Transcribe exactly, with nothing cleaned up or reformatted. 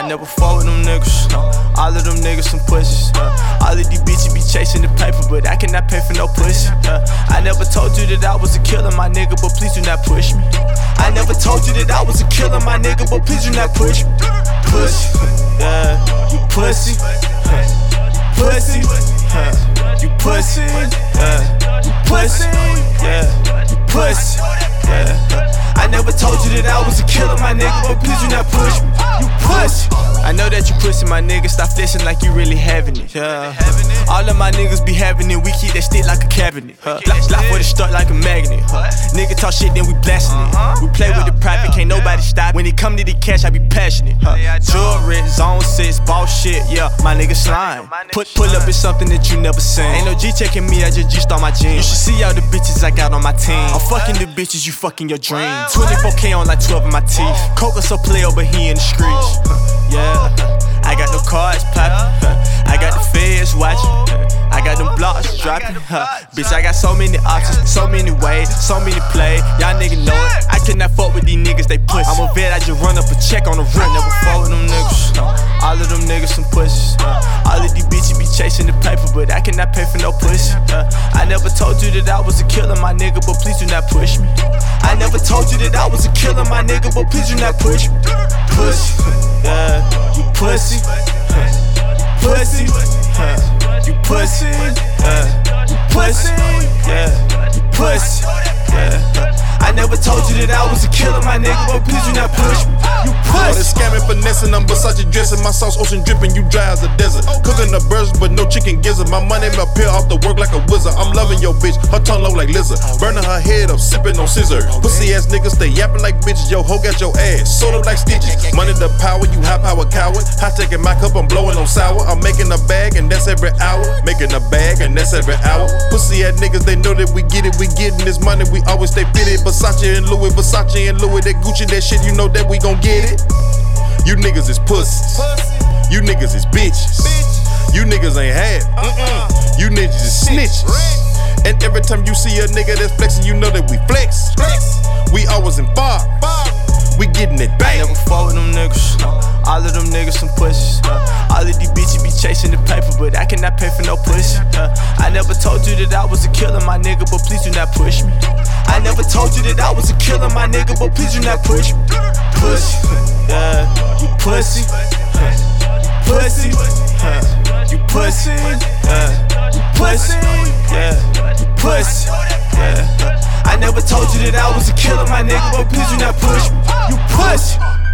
I never fought with them niggas. All of them niggas some pussies. All of these bitches be chasing the paper, but I cannot pay for no pussy. I never told you that I was a killer, my nigga, but please do not push me. I never told you that I was a killer, my nigga, but please do not push me. Pussy, yeah, you pussy, pussy, you pussy, yeah, you pussy, yeah, you pussy, yeah. I never told you that I was a killer, my nigga, but please do not push me. You pussy. I know that you pussy, my nigga. Stop flexing like you really having it. Yeah. All of my niggas be having it. We keep that stick like a cabinet. Huh. Life for the start like a magnet. Huh. Nigga talk shit, then we blasting it. We play with the private, can't nobody stop. When it come to the cash, I be passionate. Huh. Jewelry, zone six, ball shit. Yeah, my nigga slime. Put pull up is something that you never seen. Ain't no G checking me, I just G start my jeans. You should see all the bitches I got on my team. I'm fucking the bitches, you fucking your dreams. twenty-four K on like twelve of my teeth. Coca so player, but he in the streets. Yeah, I got no cards poppin'. I got the feds watching. I got them blocks dropping. Bitch, I got so many options, so many ways, so many plays. Y'all niggas know it. I cannot fuck with these niggas, they pussy. I'm a vet, I just run up a check on the rent. Never fuck with them niggas. All of them niggas some pussies. All of these bitches be chasing the paper, but I cannot pay for no pussy. I never told you that I was a killer, my nigga, but please do not push me. I never told you that I was a killer, my nigga, but please do not push me. Pussy, yeah, you pussy, pussy, you pussy, yeah, you pussy, yeah, you pussy, yeah. I never told you that I was a killer, my nigga, but please do not push me. You pussy. All this scamming, finessing, I'm Versace dressing. My sauce ocean dripping, you dry as a desert. Cooking the birds, but no chicken gizzard. My money appear off the work like a wizard. I'm loving your bitch, her tongue low like lizard. Burning her head up, sipping on scissor. Pussy ass niggas stay yapping like bitches. Yo, hoe got your ass, sold up like stitches. Money the power, you high power coward. Hot taking my cup, I'm blowing on sour. I'm making a bag, and that's every hour. Making a bag, and that's every hour. Pussy ass niggas, they know that we get it. We getting this money, we always stay fitted. Versace and Louis, Versace and Louis, that Gucci, that shit, you know that we gon' get it. You niggas is pussies. You niggas is bitches. You niggas ain't half. You niggas is snitches. And every time you see a nigga that's flexing, you know that we flex. We always in bar. We getting it back. Never fought with them niggas. All of them niggas some pussies. All of these bitches be chasing the paper, but I cannot pay for no pussy. I never told you that I was a killer, my nigga, but please do not push me. I never told you that I was a killer, my nigga, but please do not push me. Pussy, yeah, you pussy, pussy, you pussy, yeah, you pussy, yeah, you pussy, yeah. I never told you that I was a killer, my nigga, but please do not push me. You pussy.